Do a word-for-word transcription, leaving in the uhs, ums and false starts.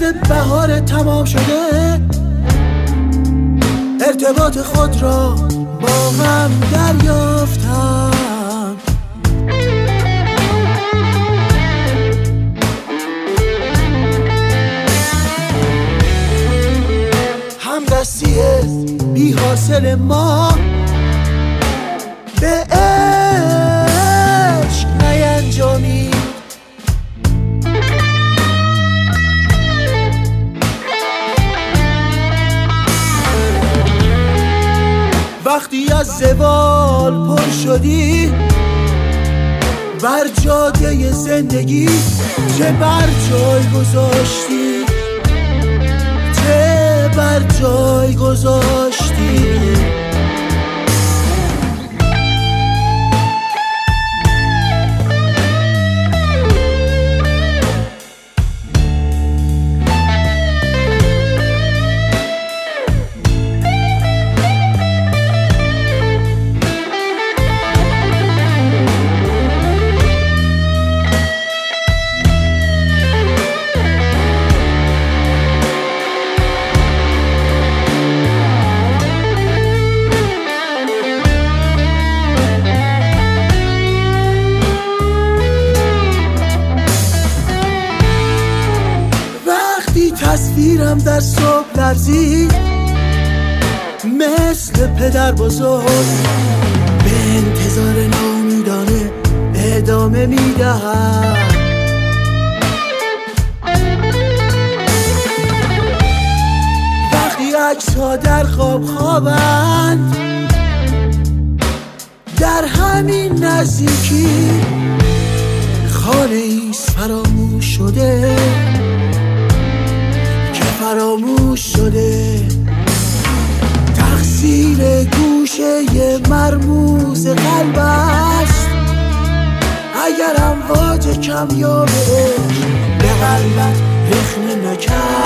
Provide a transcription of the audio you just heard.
مثل بهار تمام شده ارتباط خود را با هم دریافتم. همدستی بی حاصل ما به عشق نینجامید. وقتی از زوال پر شدی بر جاده زندگی چه بر جای گذاشتی، چه بر جای گذاشتی. تصویرم در صبح لرزید مثل پدر بزرگ به انتظار ناامیدانه ادامه میدهم. وقتی عکس‌ها در خواب خوابند در همین نزدیکی خانه ایست فراموش شده، فراموش شده. تقصیر گوشه مرموز قلب است اگر امواج کمیابه به قلبت رخنه نکرد.